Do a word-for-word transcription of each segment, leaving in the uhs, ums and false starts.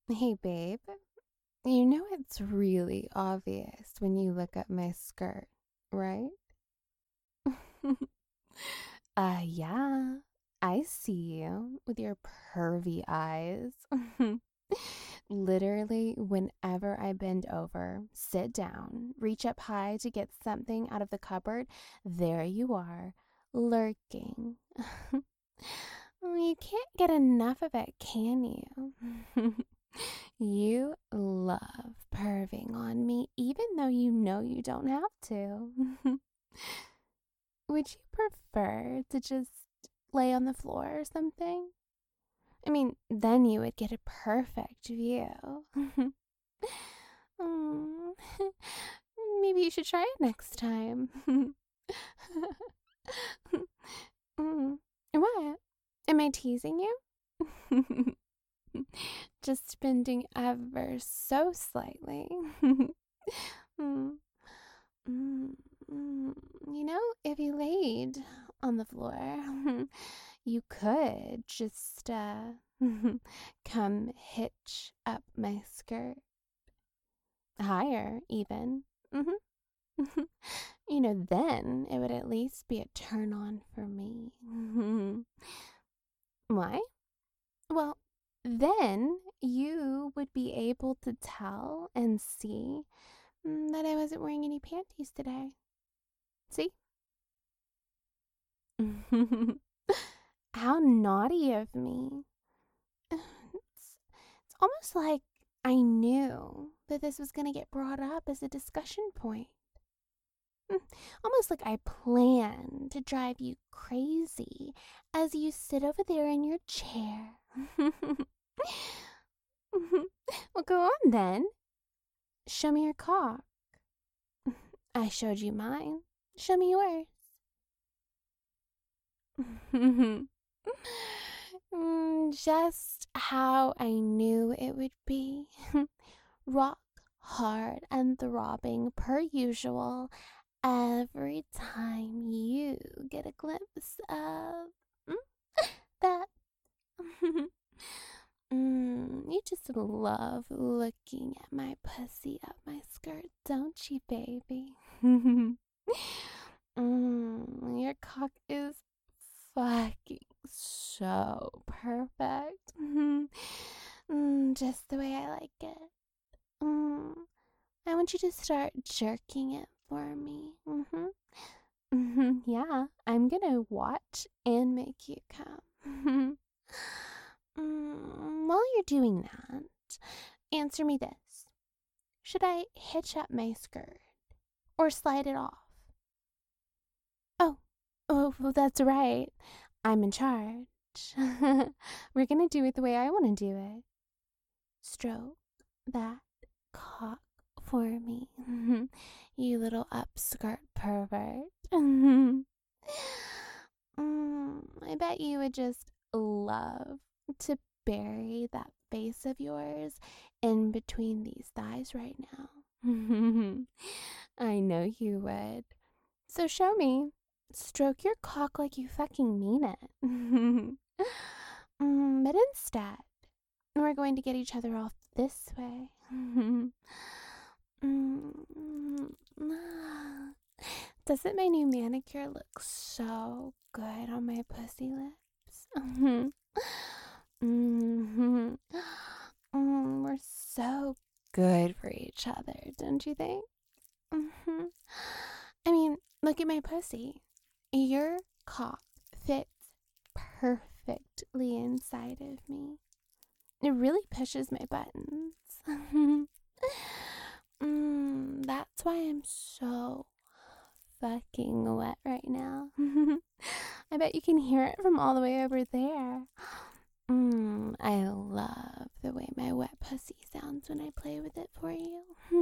Hey, babe, you know it's really obvious when you look at my skirt, right? uh, yeah, I see you with your pervy eyes. Literally, whenever I bend over, sit down, reach up high to get something out of the cupboard, there you are, lurking. You can't get enough of it, can you? You love perving on me, even though you know you don't have to. Would you prefer to just lay on the floor or something? I mean, then you would get a perfect view. Mm, maybe you should try it next time. Mm, what? Am I teasing you? Just bending ever so slightly. Mm, mm, mm. You know, if you laid on the floor, you could just uh, come hitch up my skirt higher, even. Mm-hmm. You know, then it would at least be a turn on for me. Why? Well, then you would be able to tell and see mm, that I wasn't wearing any panties today. See? How naughty of me. It's, it's almost like I knew that this was going to get brought up as a discussion point. Mm, Almost like I planned to drive you crazy as you sit over there in your chair. Well, go on then. Show me your cock. I showed you mine. Show me yours. Mm, Just how I knew it would be. Rock hard and throbbing per usual every time you get a glimpse of mm, that. Mm, you just love looking at my pussy up my skirt, don't you, baby? mm, your cock is fucking so perfect. Mm, just the way I like it. Mm, I want you to start jerking it for me. Mm-hmm. Mm-hmm. Yeah, I'm gonna watch and make you come. Mm, while you're doing that, answer me this. Should I hitch up my skirt or slide it off? Oh, oh, well, that's right. I'm in charge. We're gonna do it the way I want to do it. Stroke that cock for me, you little upskirt pervert. mm, I bet you would just love to bury that face of yours in between these thighs right now. I know you would. So show me. Stroke your cock like you fucking mean it. mm, but instead, we're going to get each other off this way. Mm, Doesn't my new manicure look so good on my pussy lips? Mm-hmm. Mm, we're so good for each other, don't you think? Mm-hmm. I mean, look at my pussy. Your cock fits perfectly inside of me. It really pushes my buttons. mm, that's why I'm so fucking wet right now. I bet you can hear it from all the way over there. Mm, I love the way my wet pussy sounds when I play with it for you.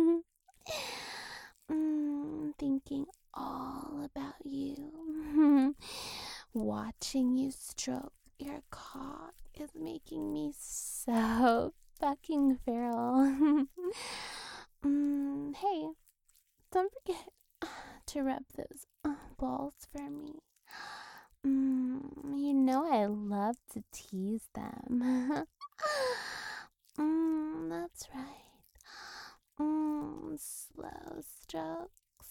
mm, thinking all about you. Watching you stroke your cock is making me so fucking feral. mm, hey, don't forget to rub those uh, balls for me. Mm, you know I love to tease them. mm, strokes.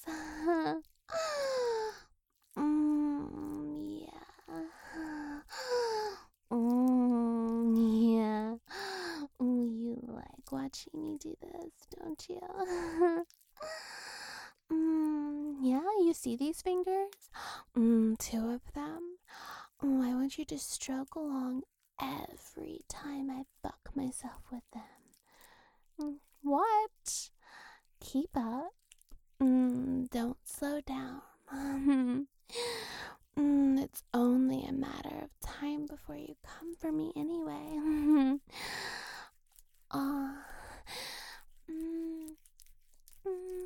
mm, yeah. Mm, yeah. Oh, you like watching me do this, don't you? mm, yeah, you see these fingers? Mm, two of them. Oh, I want you to stroke along every time I fuck myself with them. Mm, what? Keep up. Mm, don't slow down. mm, it's only a matter of time before you come for me anyway. Ah. mm, mm,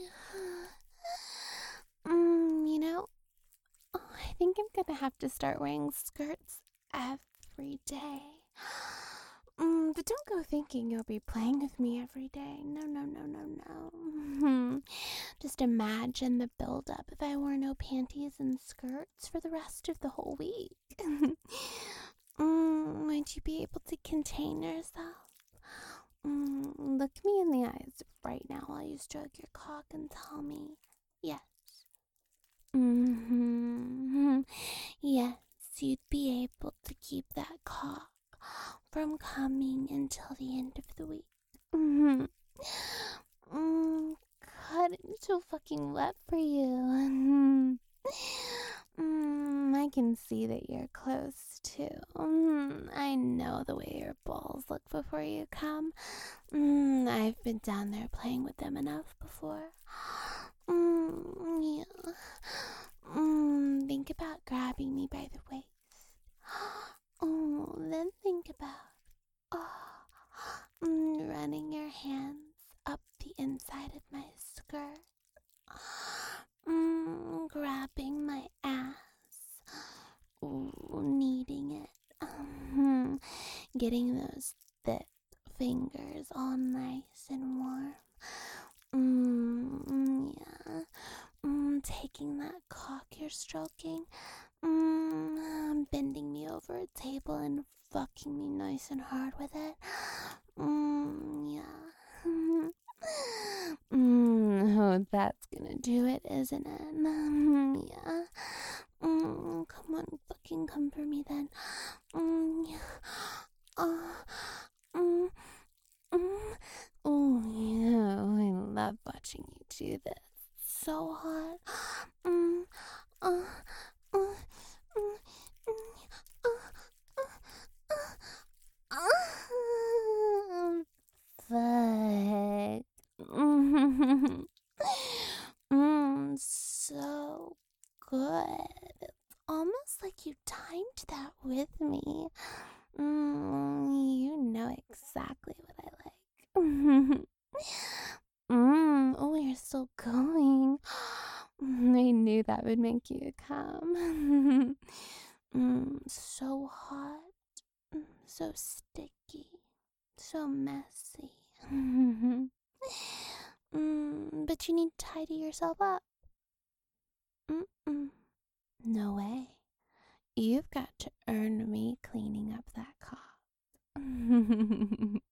mm, you know, oh, I think I'm gonna have to start wearing skirts every day. Mm, but don't go thinking you'll be playing with me every day. No, no, no, no, no. Just imagine the buildup if I wore no panties and skirts for the rest of the whole week. mm, might you be able to contain yourself? Mm, look me in the eyes right now while you stroke your cock and tell me yes. Mm-hmm. Yes, you'd be able to keep that cock from coming until the end of the week. Mm-hmm. Mm, God, I'm so fucking wet for you. mm, I can see that you're close too. Mm, I know the way your balls look before you come. Mm, I've been down there playing with them enough before. Mm, yeah. Mm, think about grabbing me by the waist. Oh, then think about oh, mm, running your hands up the inside of my skirt. Mm, grabbing my ass. Ooh, kneading it. Mm, getting those thick fingers all nice and warm. Mm, yeah. Mm, taking that cock you're stroking. Mm, bending me over a table and fucking me nice and hard with it. Mm, yeah. mm, oh, that's gonna do it, isn't it? Mm, yeah. Mm, come on, fucking come for me then. Mm, yeah. Uh, mm, mm. Oh, yeah. I love watching you do this. So hot. Mm, uh, uh, mm, mm, uh, uh, uh, uh. Fuck. mm, so good. It's almost like you timed that with me. Mm, you know exactly what I like. mm, oh, you're still going. I knew that would make you come. mm, so hot, mm, so sticky, so messy. mm, but you need to tidy yourself up. Mm-mm. No way. You've got to earn me cleaning up that cock.